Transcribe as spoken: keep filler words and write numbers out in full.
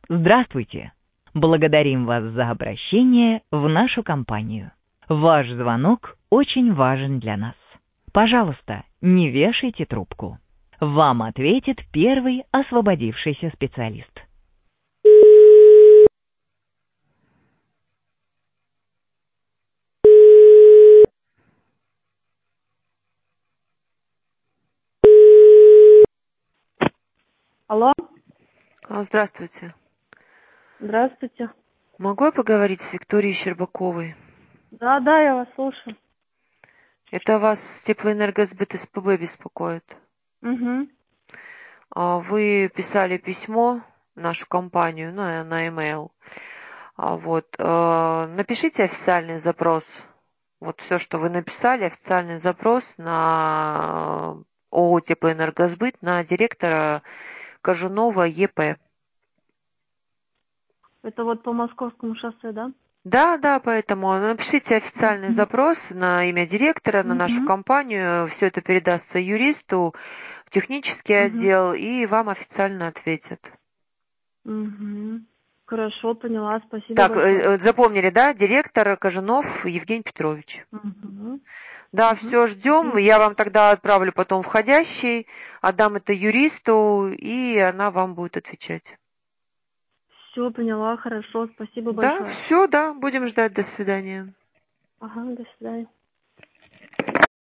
Здравствуйте! Благодарим вас за обращение в нашу компанию. Ваш звонок очень важен для нас. Пожалуйста, не вешайте трубку. Вам ответит первый освободившийся специалист. Алло, А, Здравствуйте. здравствуйте. Могу я поговорить с Викторией Щербаковой? Да, да, я вас слушаю. Это вас теплоэнергосбыт СПБ беспокоит. Угу. А, Вы писали письмо в нашу компанию, ну, э, на e-mail. А, Вот. э, Напишите официальный запрос. Вот все, что вы написали, официальный запрос на ООО «Теплоэнергосбыт» на директора Кожунова Е П. Это вот по Московскому шоссе, да? Да, да, поэтому напишите официальный Угу. запрос на имя директора, на нашу Угу. компанию. Все это передастся юристу в технический Угу. отдел, и вам официально ответят. Угу. Хорошо, поняла. Спасибо Так, э, большое. э, запомнили, да? Директор Кожунов Евгений Петрович. Угу. Да, Угу. все, ждем. Спасибо. Я вам тогда отправлю потом входящий, отдам это юристу, и она вам будет отвечать. Все, поняла. Хорошо. Спасибо Да, большое. все, да, будем ждать. До свидания. Ага, до свидания.